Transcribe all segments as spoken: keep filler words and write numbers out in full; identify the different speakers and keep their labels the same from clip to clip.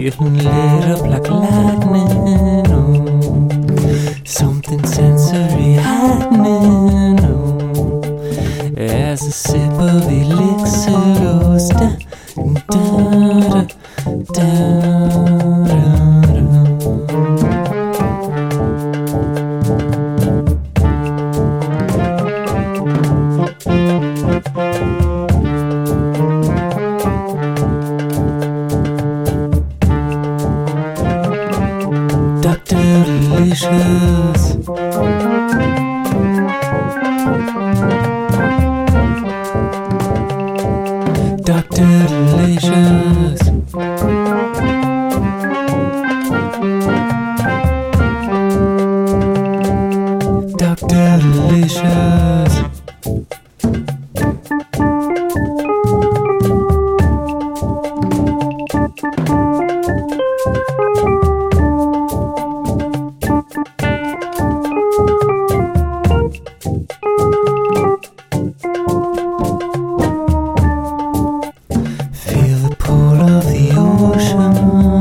Speaker 1: Feeling lit up like lightning, oh, something sensory happening, oh, as a sip of elixir goes down, down, down, down, Doctor Delicious, Doctor Delicious, Doctor Delicious. Feel the pull of the ocean,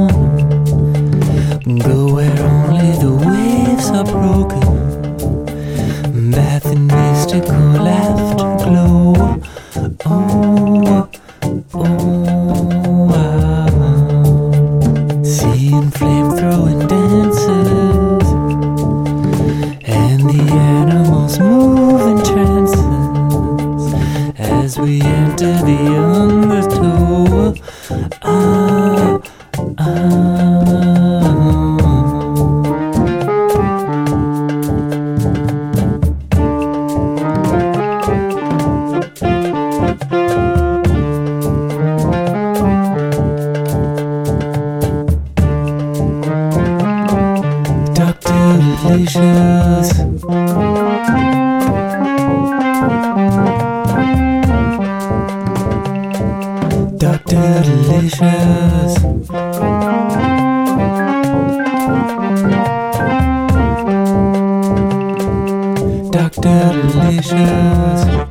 Speaker 1: go where only the waves are broken, bath in mystical afterglow. Oh, oh, ah. Seeing flame-throwing dances, and the animals move in trances as we enter the undertow. Ah, ah. Doctor Delicious, Doctor Delicious, Doctor Delicious.